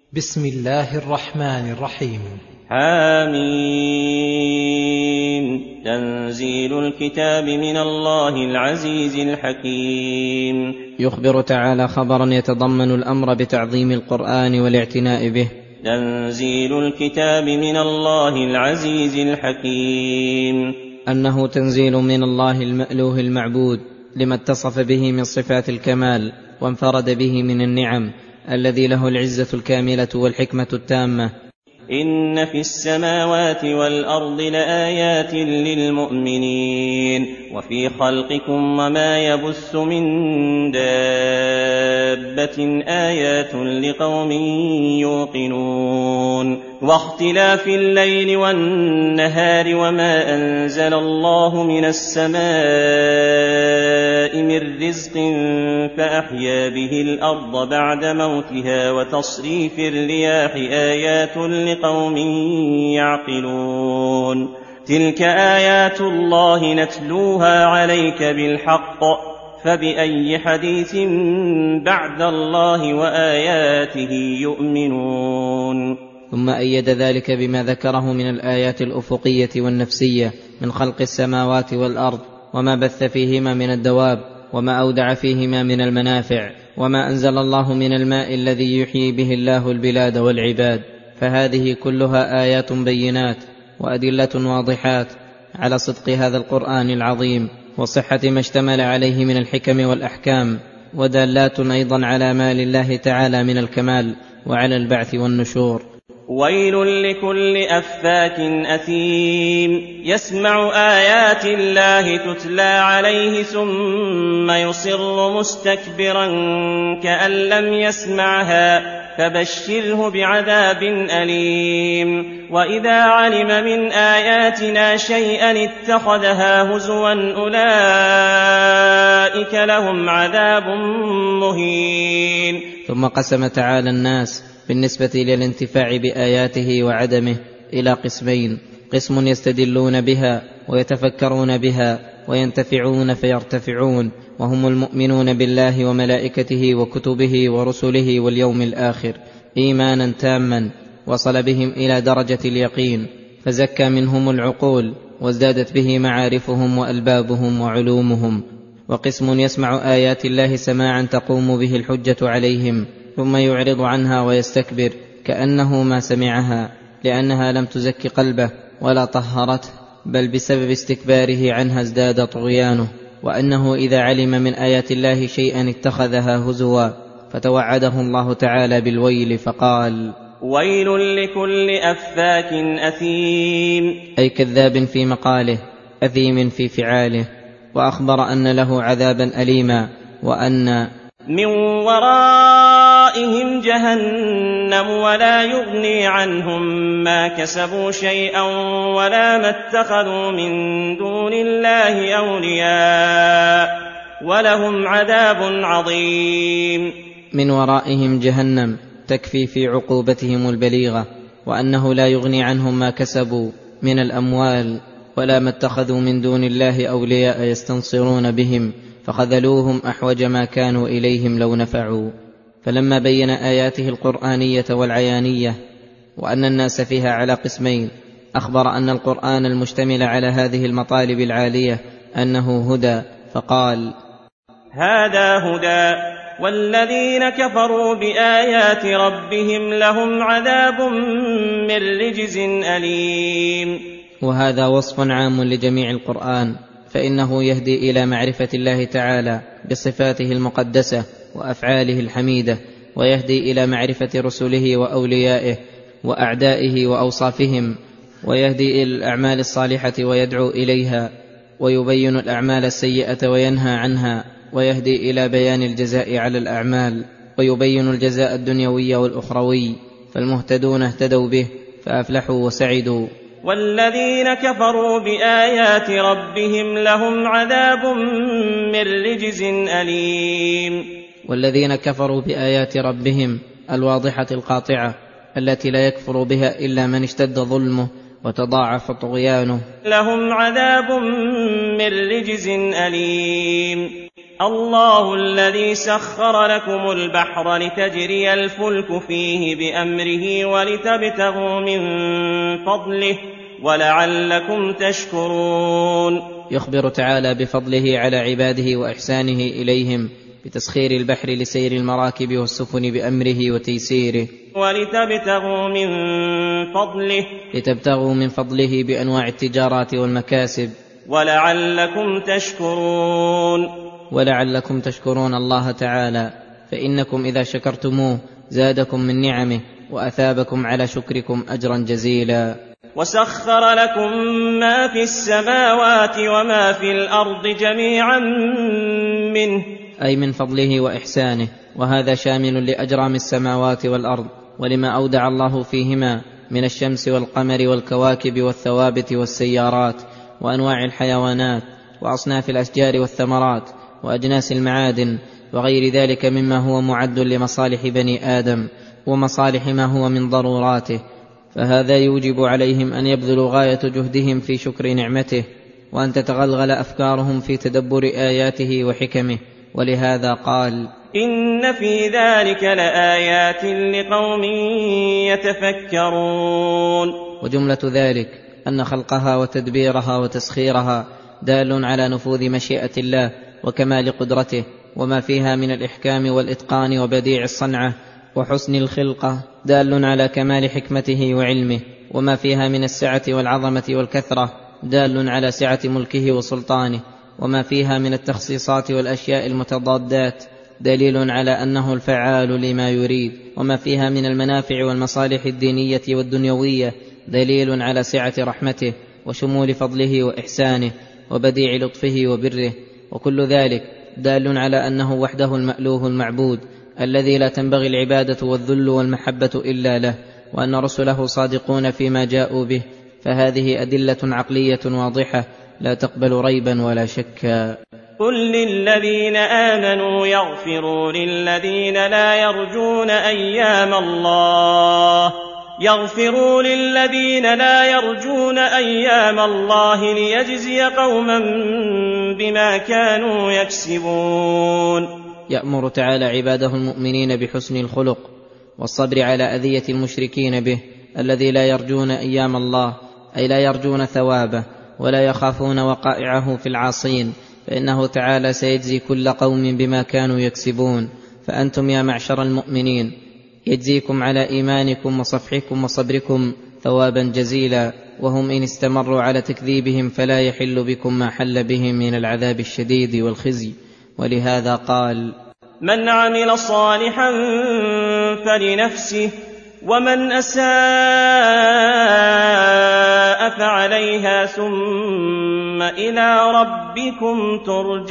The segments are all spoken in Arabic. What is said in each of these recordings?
بسم الله الرحمن الرحيم. حميم. تنزيل الكتاب من الله العزيز الحكيم. يخبر تعالى خبرا يتضمن الأمر بتعظيم القرآن والاعتناء به. تنزيل الكتاب من الله العزيز الحكيم، أنه تنزيل من الله المألوه المعبود لما اتصف به من صفات الكمال وانفرد به من النعم، الذي له العزة الكاملة والحكمة التامة. إن في السماوات والأرض لآيات للمؤمنين وفي خلقكم وما يبث من دابة آيات لقوم يوقنون. واختلاف الليل والنهار وما أنزل الله من السماء من رزق فأحيا به الأرض بعد موتها وتصريف الرياح آيات لقوم يعقلون. تلك آيات الله نتلوها عليك بالحق، فبأي حديث بعد الله وآياته يؤمنون. ثم أيد ذلك بما ذكره من الآيات الأفقية والنفسية من خلق السماوات والأرض وما بث فيهما من الدواب وما أودع فيهما من المنافع وما أنزل الله من الماء الذي يحيي به الله البلاد والعباد، فهذه كلها آيات بينات وأدلة واضحات على صدق هذا القرآن العظيم وصحة ما اشتمل عليه من الحكم والأحكام، ودالات أيضا على ما لله تعالى من الكمال وعلى البعث والنشور. ويل لكل أفاك أثيم يسمع آيات الله تتلى عليه ثم يصر مستكبرا كأن لم يسمعها فبشره بعذاب أليم. وإذا علم من آياتنا شيئا اتخذها هزوا أولئك لهم عذاب مهين. ثم قسم تعالى الناس بالنسبة للانتفاع بآياته وعدمه إلى قسمين: قسم يستدلون بها ويتفكرون بها وينتفعون فيرتفعون، وهم المؤمنون بالله وملائكته وكتبه ورسله واليوم الآخر إيمانا تاما وصل بهم إلى درجة اليقين، فزكى منهم العقول وازدادت به معارفهم وألبابهم وعلومهم. وقسم يسمع آيات الله سماعا تقوم به الحجة عليهم ثم يعرض عنها ويستكبر كأنه ما سمعها، لأنها لم تزك قلبه ولا طهرته، بل بسبب استكباره عنها ازداد طغيانه. وأنه إذا علم من آيات الله شيئا اتخذها هزوا، فتوعده الله تعالى بالويل فقال: ويل لكل أفاك أثيم، أي كذاب في مقاله أثيم في فعاله. وأخبر أن له عذابا أليما، وأن من ورائهم جهنم ولا يغني عنهم ما كسبوا شيئا ولا ما اتخذوا من دون الله أولياء ولهم عذاب عظيم. من ورائهم جهنم تكفي في عقوبتهم البليغة، وأنه لا يغني عنهم ما كسبوا من الأموال ولا ما اتخذوا من دون الله أولياء يستنصرون بهم، فخذلوهم أحوج ما كانوا إليهم لو نفعوا. فلما بين آياته القرآنية والعيانية وأن الناس فيها على قسمين، أخبر أن القرآن المشتمل على هذه المطالب العالية أنه هدى، فقال: هذا هدى والذين كفروا بآيات ربهم لهم عذاب من رجز أليم. وهذا وصف عام لجميع القرآن، فإنه يهدي إلى معرفة الله تعالى بصفاته المقدسة وأفعاله الحميدة، ويهدي إلى معرفة رسله وأوليائه وأعدائه وأوصافهم، ويهدي إلى الأعمال الصالحة ويدعو إليها، ويبين الأعمال السيئة وينهى عنها، ويهدي إلى بيان الجزاء على الأعمال، ويبين الجزاء الدنيوي والأخروي، فالمهتدون اهتدوا به فأفلحوا وسعدوا. والذين كفروا بآيات ربهم لهم عذاب من رجز أليم. والذين كفروا بآيات ربهم الواضحة القاطعة التي لا يكفر بها إلا من اشتد ظلمه وتضاعف طغيانه، لهم عذاب من رجز أليم. الله الذي سخر لكم البحر لتجري الفلك فيه بأمره ولتبتغوا من فضله ولعلكم تشكرون. يخبر تعالى بفضله على عباده وإحسانه إليهم بتسخير البحر لسير المراكب والسفن بأمره وتيسيره، لتبتغوا من فضله بأنواع التجارات والمكاسب، ولعلكم تشكرون الله تعالى، فإنكم إذا شكرتموه زادكم من نعمه وأثابكم على شكركم أجرا جزيلا. وسخر لكم ما في السماوات وما في الأرض جميعا منه، أي من فضله وإحسانه، وهذا شامل لأجرام السماوات والأرض ولما أودع الله فيهما من الشمس والقمر والكواكب والثوابت والسيارات وأنواع الحيوانات وأصناف الأشجار والثمرات وأجناس المعادن وغير ذلك مما هو معد لمصالح بني آدم ومصالح ما هو من ضروراته، فهذا يوجب عليهم أن يبذلوا غاية جهدهم في شكر نعمته، وأن تتغلغل أفكارهم في تدبر آياته وحكمه. ولهذا قال: إن في ذلك لآيات لقوم يتفكرون. وجملة ذلك أن خلقها وتدبيرها وتسخيرها دال على نفوذ مشيئة الله وكمال قدرته، وما فيها من الإحكام والإتقان وبديع الصنعة وحسن الخلقة دال على كمال حكمته وعلمه، وما فيها من السعة والعظمة والكثرة دال على سعة ملكه وسلطانه، وما فيها من التخصيصات والأشياء المتضادات دليل على أنه الفعال لما يريد، وما فيها من المنافع والمصالح الدينية والدنيوية دليل على سعة رحمته وشمول فضله وإحسانه وبديع لطفه وبره، وكل ذلك دال على أنه وحده المألوه المعبود الذي لا تنبغي العبادة والذل والمحبة إلا له، وأن رسله صادقون فيما جاءوا به، فهذه أدلة عقلية واضحة لا تقبل ريبا ولا شكا. قل للذين آمنوا يغفروا للذين لا يرجون أيام الله ليجزي قوما بما كانوا يكسبون. يأمر تعالى عباده المؤمنين بحسن الخلق والصبر على أذية المشركين به الذي لا يرجون أيام الله، أي لا يرجون ثوابه ولا يخافون وقائعه في العاصين، فإنه تعالى سيجزي كل قوم بما كانوا يكسبون. فأنتم يا معشر المؤمنين يجزيكم على إيمانكم وصفحكم وصبركم ثوابا جزيلا، وهم إن استمروا على تكذيبهم فلا يحل بكم ما حل بهم من العذاب الشديد والخزي. ولهذا قال: من عمل صالحا فلنفسه ومن أساء فعليها ثم إلى ربكم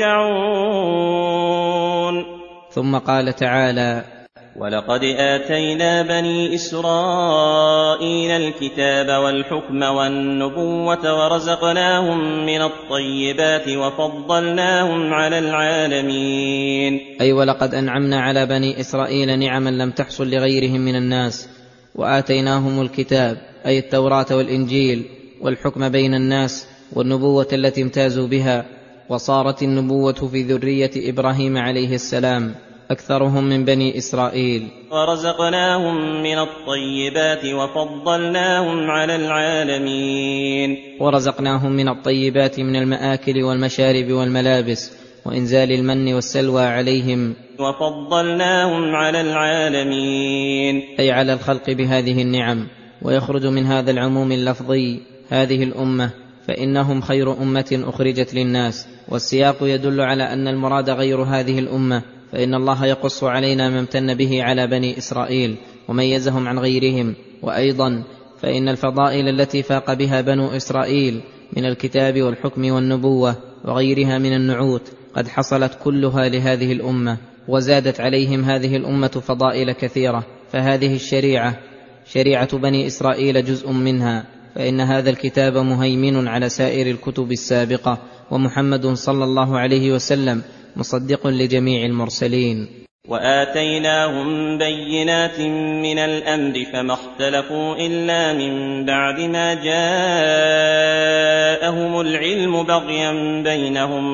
ترجعون. ثم قال تعالى: ولقد آتينا بني إسرائيل الكتاب والحكم والنبوة ورزقناهم من الطيبات وفضلناهم على العالمين. أي ولقد أنعمنا على بني إسرائيل نعما لم تحصل لغيرهم من الناس، وآتيناهم الكتاب أي التوراة والإنجيل والحكم بين الناس والنبوة التي امتازوا بها، وصارت النبوة في ذرية إبراهيم عليه السلام أكثرهم من بني إسرائيل. ورزقناهم من الطيبات وفضلناهم على العالمين. ورزقناهم من الطيبات من المآكل والمشارب والملابس وإنزال المن والسلوى عليهم، وفضلناهم على العالمين، أي على الخلق بهذه النعم. ويخرج من هذا العموم اللفظي هذه الأمة، فإنهم خير أمة أخرجت للناس، والسياق يدل على أن المراد غير هذه الأمة، فإن الله يقص علينا ما امتن به على بني إسرائيل وميزهم عن غيرهم. وأيضا فإن الفضائل التي فاق بها بنو إسرائيل من الكتاب والحكم والنبوة وغيرها من النعوت قد حصلت كلها لهذه الأمة، وزادت عليهم هذه الأمة فضائل كثيرة، فهذه الشريعة شريعة بني إسرائيل جزء منها، فإن هذا الكتاب مهيمن على سائر الكتب السابقة، ومحمد صلى الله عليه وسلم مصدق لجميع المرسلين. وآتيناهم بينات من الأمر فما اختلفوا إلا من بعد ما جاءهم العلم بغيا بينهم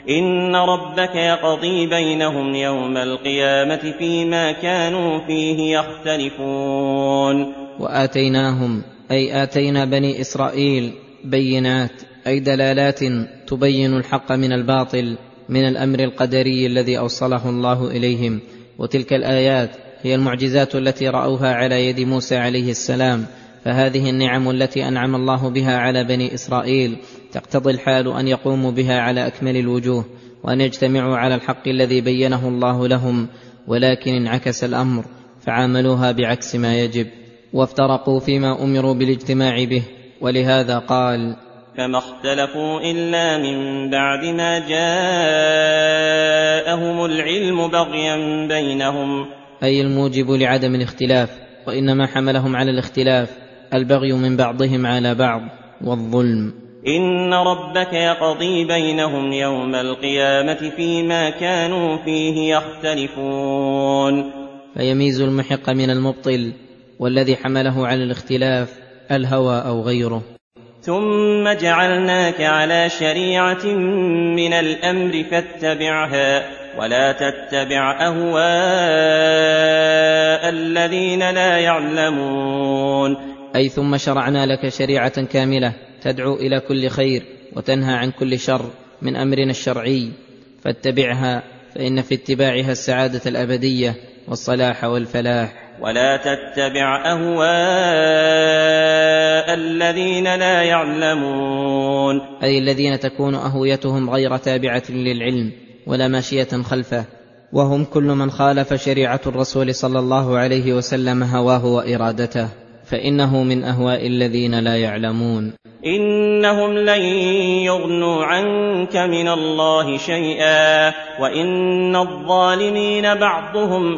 إن ربك يقضي بينهم يوم القيامة فيما كانوا فيه يختلفون. وآتيناهم أي آتينا بني إسرائيل بينات أي دلالات تبين الحق من الباطل من الأمر القدري الذي أوصله الله إليهم. وتلك الآيات هي المعجزات التي رأوها على يد موسى عليه السلام. فهذه النعم التي أنعم الله بها على بني إسرائيل تقتضي الحال أن يقوموا بها على أكمل الوجوه وأن يجتمعوا على الحق الذي بينه الله لهم، ولكن انعكس الأمر فعاملوها بعكس ما يجب وافترقوا فيما أمروا بالاجتماع به. ولهذا قال: فما اختلفوا إلا من بعد ما جاءهم العلم بغيا بينهم، أي الموجب لعدم الاختلاف، وإنما حملهم على الاختلاف البغي من بعضهم على بعض والظلم. إن ربك يقضي بينهم يوم القيامة فيما كانوا فيه يختلفون. فيميز المحق من المبطل، والذي حمله على الاختلاف الهوى أو غيره. ثم جعلناك على شريعة من الأمر فاتبعها ولا تتبع أهواء الذين لا يعلمون. أي ثم شرعنا لك شريعة كاملة تدعو إلى كل خير وتنهى عن كل شر من أمرنا الشرعي، فاتبعها، فإن في اتباعها السعادة الأبدية والصلاح والفلاح. ولا تتبع أهواء الذين لا يعلمون، أي الذين تكون أهويتهم غير تابعة للعلم ولا ماشية خلفه، وهم كل من خالف شريعة الرسول صلى الله عليه وسلم هواه وإرادته، فإنه من أهواء الذين لا يعلمون. إنهم لن يغنوا عنك من الله شيئا وإن الظالمين بعضهم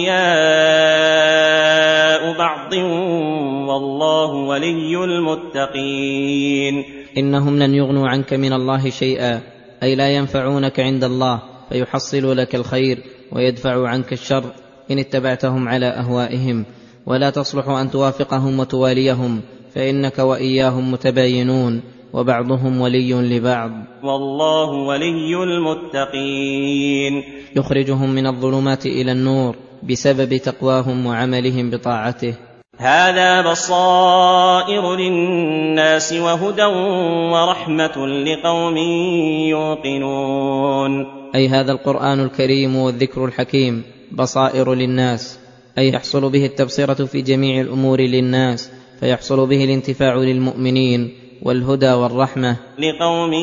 أولياء بعض والله ولي المتقين. إنهم لن يغنوا عنك من الله شيئا، أي لا ينفعونك عند الله فيحصل لك الخير ويدفع عنك الشر إن اتبعتهم على أهوائهم، ولا تصلح أن توافقهم وتواليهم، فإنك وإياهم متباينون وبعضهم ولي لبعض. والله ولي المتقين، يخرجهم من الظلمات إلى النور بسبب تقواهم وعملهم بطاعته. هذا بصائر للناس وهدى ورحمة لقوم يوقنون. أي هذا القرآن الكريم والذكر الحكيم بصائر للناس، أي يحصل به التبصرة في جميع الأمور للناس، فيحصل به الانتفاع للمؤمنين والهدى والرحمة لقوم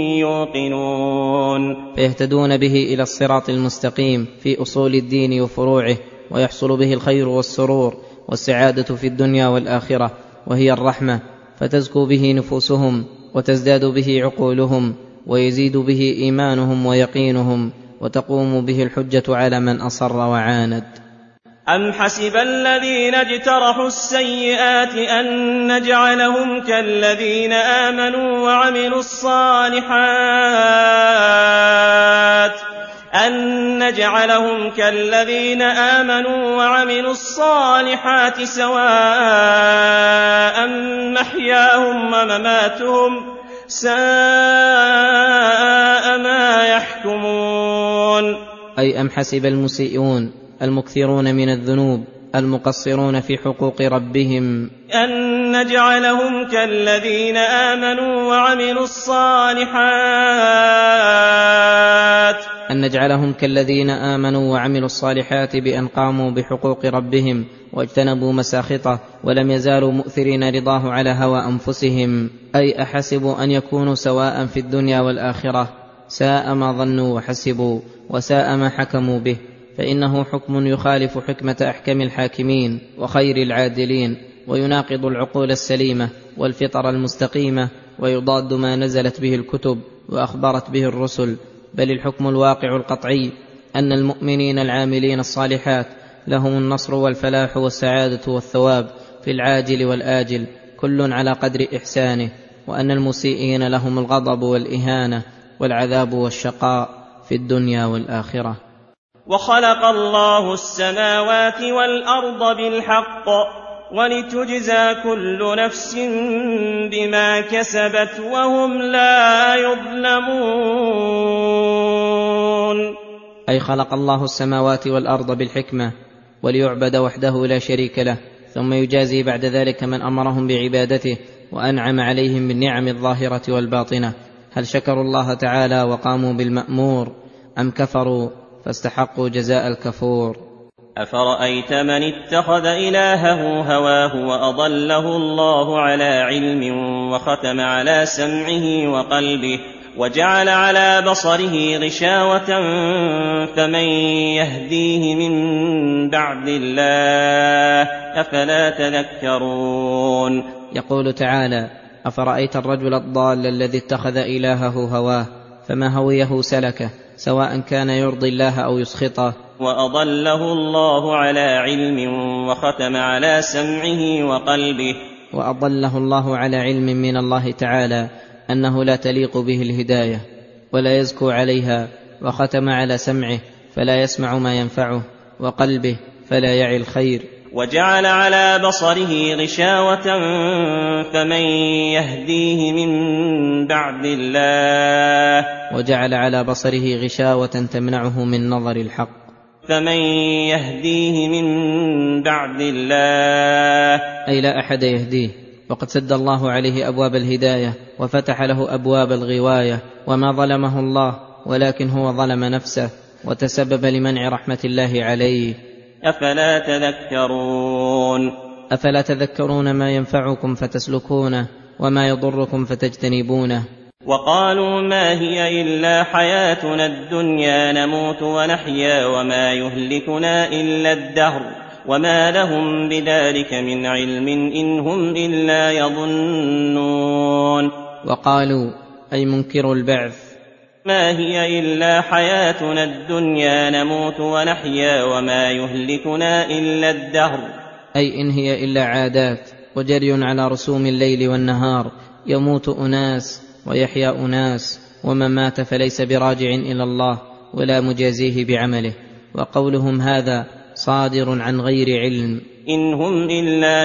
يوقنون، فيهتدون به إلى الصراط المستقيم في أصول الدين وفروعه، ويحصل به الخير والسرور والسعادة في الدنيا والآخرة، وهي الرحمة، فتزكو به نفوسهم وتزداد به عقولهم ويزيد به إيمانهم ويقينهم، وتقوم به الحجة على من أصر وعاند. أم حسب الذين اجترحوا السيئات أن نجعلهم كالذين آمنوا وعملوا الصالحات سواء محياهم ومماتهم ساء ما يحكمون. أي أم حسب المسيئون المكثرون من الذنوب المقصرون في حقوق ربهم أن نجعلهم كالذين آمنوا وعملوا الصالحات بأن قاموا بحقوق ربهم واجتنبوا مساخطه ولم يزالوا مؤثرين رضاه على هوى أنفسهم. أي أحسبوا أن يكونوا سواء في الدنيا والآخرة، ساء ما ظنوا وحسبوا وساء ما حكموا به، فإنه حكم يخالف حكمة أحكم الحاكمين وخير العادلين، ويناقض العقول السليمة والفطر المستقيمة، ويضاد ما نزلت به الكتب وأخبرت به الرسل. بل الحكم الواقع القطعي أن المؤمنين العاملين الصالحات لهم النصر والفلاح والسعادة والثواب في العاجل والآجل كل على قدر إحسانه، وأن المسيئين لهم الغضب والإهانة والعذاب والشقاء في الدنيا والآخرة. وخلق الله السماوات والأرض بالحق ولتجزى كل نفس بما كسبت وهم لا يظلمون. أي خلق الله السماوات والأرض بالحكمة وليعبد وحده لا شريك له، ثم يجازي بعد ذلك من أمرهم بعبادته وأنعم عليهم بالنعم الظاهرة والباطنة. هل شكروا الله تعالى وقاموا بالمأمور أم كفروا فاستحقوا جزاء الكفور؟ أفرأيت من اتخذ إلهه هواه وأضله الله على علم وختم على سمعه وقلبه وجعل على بصره غشاوة فمن يهديه من بعد الله أفلا تذكرون. يقول تعالى: أفرأيت الرجل الضال الذي اتخذ إلهه هواه فما هويه سلكه، سواء كان يرضي الله أو يسخطه. وأضله الله على علم وختم على سمعه وقلبه. وأضله الله على علم من الله تعالى أنه لا تليق به الهداية ولا يزكو عليها، وختم على سمعه فلا يسمع ما ينفعه، وقلبه فلا يعي الخير. وجعل على بصره غشاوة فمن يهديه من بعد الله. وجعل على بصره غشاوة تمنعه من نظر الحق. فمن يهديه من بعد الله، أي لا أحد يهديه، وقد سد الله عليه أبواب الهداية وفتح له أبواب الغواية، وما ظلمه الله ولكن هو ظلم نفسه وتسبب لمنع رحمة الله عليه. أفلا تذكرون. أفلا تذكرون ما ينفعكم فتسلكونه وما يضركم فتجتنبونه. وقالوا ما هي إلا حياتنا الدنيا نموت ونحيا وما يهلكنا إلا الدهر وما لهم بذلك من علم إن هم إلا يظنون. وقالوا أي منكر البعث ما هي إلا حياتنا الدنيا نموت ونحيا وما يهلكنا إلا الدهر، أي إن هي إلا عادات وجري على رسوم الليل والنهار، يموت أناس ويحيا أناس، ومن مات فليس براجع إلى الله ولا مجازيه بعمله. وقولهم هذا صادر عن غير علم، إن هم إلا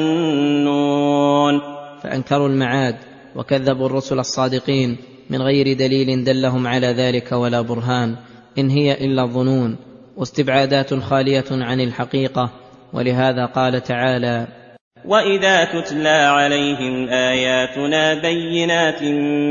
يظنون. فأنكروا المعاد وكذبوا الرسل الصادقين من غير دليل دلهم على ذلك ولا برهان، إن هي إلا ظنون واستبعادات خالية عن الحقيقة. ولهذا قال تعالى: وإذا تتلى عليهم آياتنا بينات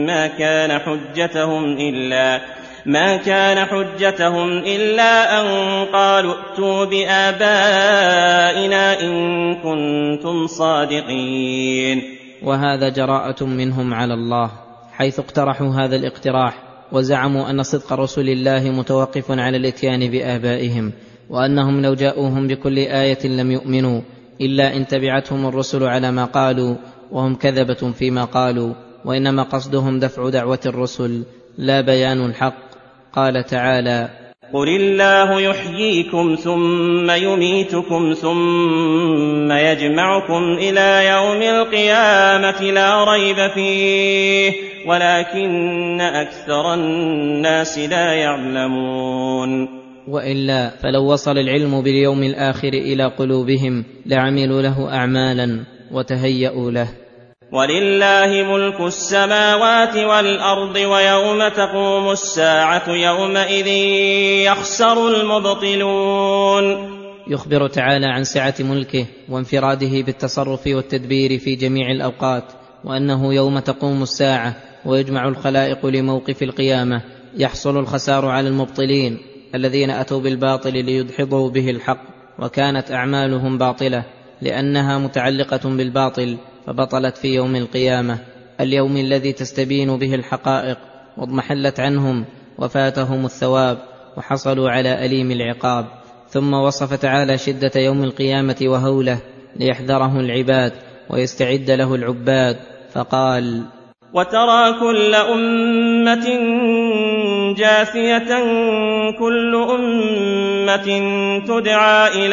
ما كان حجتهم إلا أن قالوا ائتوا بآبائنا إن كنتم صادقين. وهذا جراءة منهم على الله، حيث اقترحوا هذا الاقتراح وزعموا أن صدق رسل الله متوقف على الإتيان بآبائهم، وأنهم لو جاءوهم بكل آية لم يؤمنوا إلا إن تبعتهم الرسل على ما قالوا، وهم كذبة فيما قالوا، وإنما قصدهم دفع دعوة الرسل لا بيان الحق. قال تعالى: قل الله يحييكم ثم يميتكم ثم يجمعكم إلى يوم القيامة لا ريب فيه ولكن أكثر الناس لا يعلمون. وإلا فلو وصل العلم باليوم الآخر إلى قلوبهم لعملوا له أعمالا وتهيأوا له. ولله ملك السماوات والأرض ويوم تقوم الساعة يومئذ يخسر المبطلون. يخبر تعالى عن سعة ملكه وانفراده بالتصرف والتدبير في جميع الأوقات، وأنه يوم تقوم الساعة ويجمع الخلائق لموقف القيامة يحصل الخسار على المبطلين الذين أتوا بالباطل ليدحضوا به الحق، وكانت أعمالهم باطلة لأنها متعلقة بالباطل فبطلت في يوم القيامة، اليوم الذي تستبين به الحقائق واضمحلت عنهم وفاتهم الثواب وحصلوا على أليم العقاب. ثم وصف تعالى شدة يوم القيامة وهوله ليحذره العباد ويستعد له العباد، فقال: وترى كل أمة جاثية كل أمة تدعى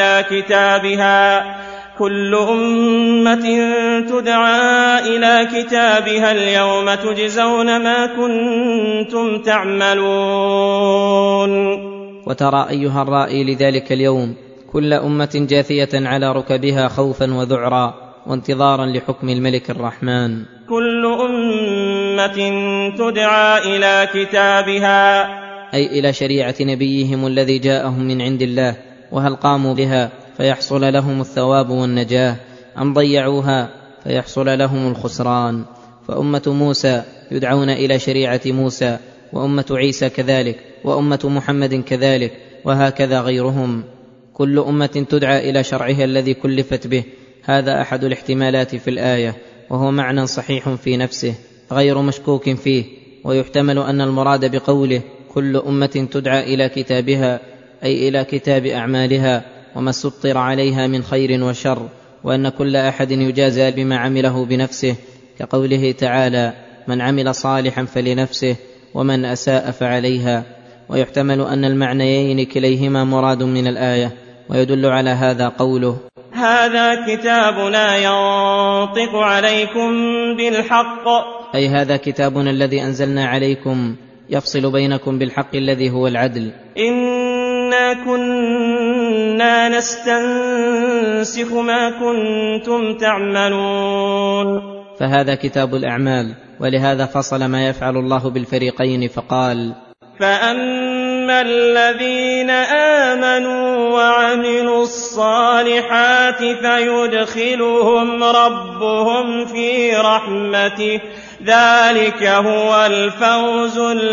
إلى كتابها اليوم تجزون ما كنتم تعملون. وترى أيها الرائي لذلك اليوم كل أمة جاثية على ركبها خوفا وذعرا وانتظارا لحكم الملك الرحمن. كل أمة تدعى إلى كتابها، أي إلى شريعة نبيهم الذي جاءهم من عند الله، وهل قاموا بها فيحصل لهم الثواب والنجاة، أم ضيعوها فيحصل لهم الخسران. فأمة موسى يدعون إلى شريعة موسى، وأمة عيسى كذلك، وأمة محمد كذلك، وهكذا غيرهم. كل أمة تدعى إلى شرعها الذي كلفت به. هذا أحد الاحتمالات في الآية، وهو معنى صحيح في نفسه غير مشكوك فيه. ويحتمل أن المراد بقوله كل أمة تدعى إلى كتابها أي إلى كتاب أعمالها وما سطر عليها من خير وشر، وأن كل أحد يجازى بما عمله بنفسه، كقوله تعالى من عمل صالحا فلنفسه ومن أساء فعليها. ويحتمل أن المعنيين كليهما مراد من الآية، ويدل على هذا قوله هذا كتابنا ينطق عليكم بالحق، أي هذا كتابنا الذي أنزلنا عليكم يفصل بينكم بالحق الذي هو العدل. إنا كنا نستنسخ ما كنتم تعملون. فهذا كتاب الأعمال، ولهذا فصل ما يفعل الله بالفريقين فقال فأما الذين آمنوا وعملوا الصالحات فيدخلهم ربهم في رحمته ذلك هو الفوز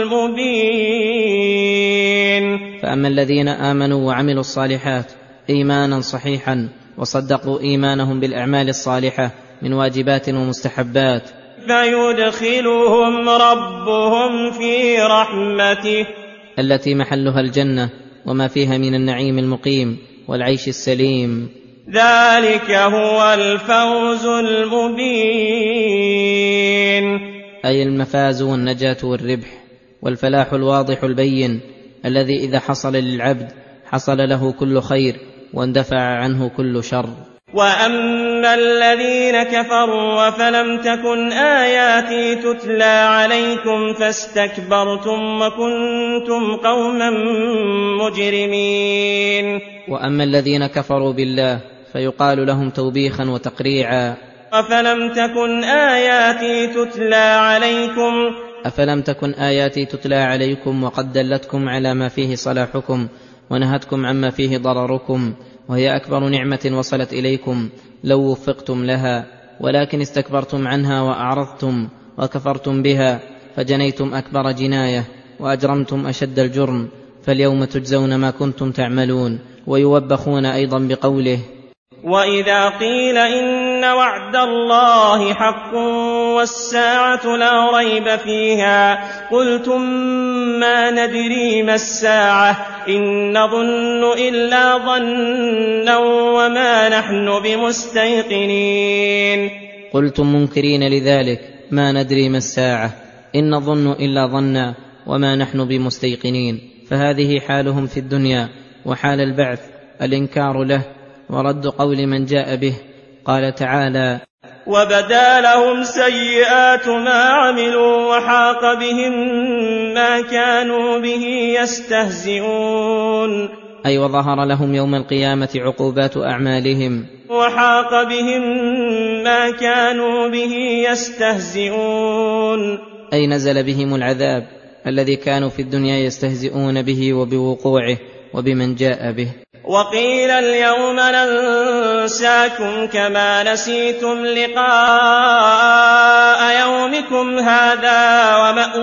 المبين. فأما الذين آمنوا وعملوا الصالحات إيمانا صحيحا وصدقوا إيمانهم بالأعمال الصالحة من واجبات ومستحبات، فيدخلهم ربهم في رحمته التي محلها الجنة وما فيها من النعيم المقيم والعيش السليم، ذلك هو الفوز المبين، أي المفاز والنجاة والربح والفلاح الواضح البين، الذي إذا حصل للعبد حصل له كل خير واندفع عنه كل شر. وأما الذين كفروا فلم تكن آياتي تتلى عليكم فاستكبرتم وكنتم قوما مجرمين. وأما الذين كفروا بالله فيقال لهم توبيخا وتقريعا أفلم تكن آياتي تتلى عليكم، أفلم تكن آياتي تتلى عليكم وقد دلتكم على ما فيه صلاحكم ونهتكم عما فيه ضرركم، وهي أكبر نعمة وصلت إليكم لو وفقتم لها، ولكن استكبرتم عنها وأعرضتم وكفرتم بها فجنيتم أكبر جناية وأجرمتم أشد الجرم، فاليوم تجزون ما كنتم تعملون. ويوبخون أيضا بقوله وإذا قيل إن وعد الله حق والساعة لا ريب فيها قلتم ما ندري ما الساعة إن نظن إلا ظنا وما نحن بمستيقنين. قلتم منكرين لذلك ما ندري ما الساعة إن نظن إلا ظنا وما نحن بمستيقنين. فهذه حالهم في الدنيا، وحال البعث الإنكار له ورد قول من جاء به. قال تعالى وبدا لهم سيئات ما عملوا وحاق بهم ما كانوا به يستهزئون، أي وظهر لهم يوم القيامة عقوبات أعمالهم، وحاق بهم ما كانوا به يستهزئون، أي نزل بهم العذاب الذي كانوا في الدنيا يستهزئون به وبوقوعه وبمن جاء به. وقيل اليوم ننساكم كما نسيتم لقاء يومكم هذا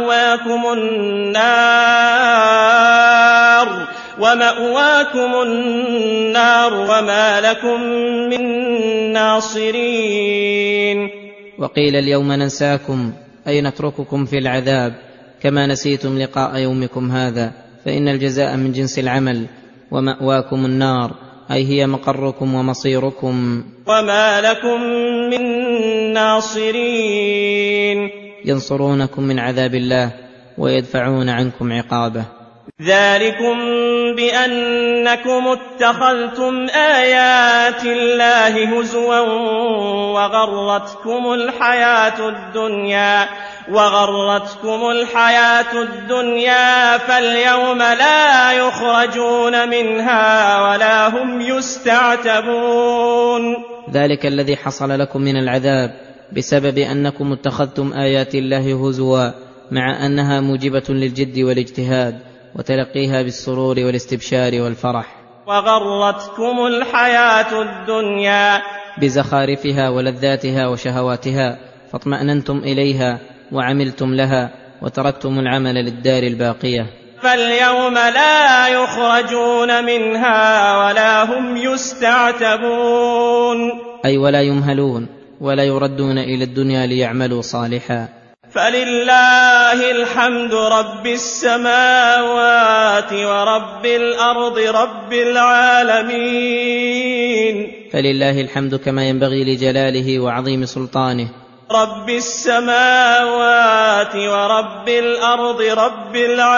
ومأواكم النار وما لكم من ناصرين. وقيل اليوم ننساكم أي نترككم في العذاب كما نسيتم لقاء يومكم هذا، فإن الجزاء من جنس العمل. ومأواكم النار أي هي مقركم ومصيركم. وما لكم من ناصرين ينصرونكم من عذاب الله ويدفعون عنكم عقابه. ذلكم بأنكم اتخذتم آيات الله هزوا وغرتكم الحياة الدنيا وغرتكم الحياة الدنيا فاليوم لا يخرجون منها ولا هم يستعتبون. ذلك الذي حصل لكم من العذاب بسبب أنكم اتخذتم آيات الله هزوا، مع أنها موجبة للجد والاجتهاد وتلقيها بالسرور والاستبشار والفرح. وغرتكم الحياة الدنيا بزخارفها ولذاتها وشهواتها، فاطمأننتم إليها وعملتم لها وتركتم العمل للدار الباقية. فاليوم لا يخرجون منها ولا هم يستعتبون، أي ولا يمهلون ولا يردون إلى الدنيا ليعملوا صالحا. فلله الحمد رب السماوات ورب الأرض رب العالمين. فلله الحمد كما ينبغي لجلاله وعظيم سلطانه، رب السماوات ورب الأرض رب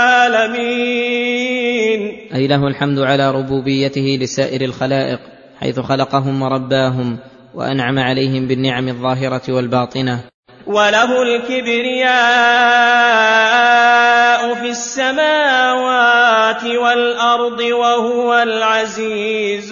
العالمين، أي له الحمد على ربوبيته لسائر الخلائق حيث خلقهم ورباهم وأنعم عليهم بالنعم الظاهرة والباطنة. وله الكبرياء في السماوات والأرض وهو العزيز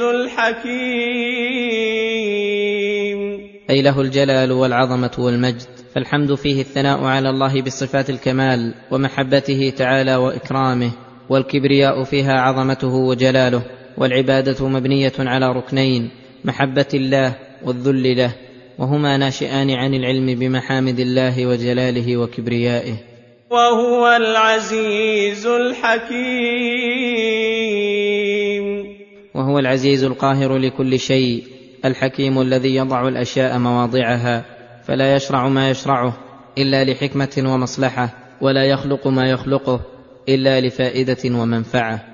الحكيم، أي له الجلال والعظمة والمجد. فالحمد فيه الثناء على الله بصفات الكمال ومحبته تعالى وإكرامه، والكبرياء فيها عظمته وجلاله. والعبادة مبنية على ركنين: محبة الله والذل له، وهما ناشئان عن العلم بمحامد الله وجلاله وكبريائه. وهو العزيز الحكيم، وهو العزيز القاهر لكل شيء، الحكيم الذي يضع الأشياء مواضعها، فلا يشرع ما يشرعه إلا لحكمة ومصلحة، ولا يخلق ما يخلقه إلا لفائدة ومنفعة.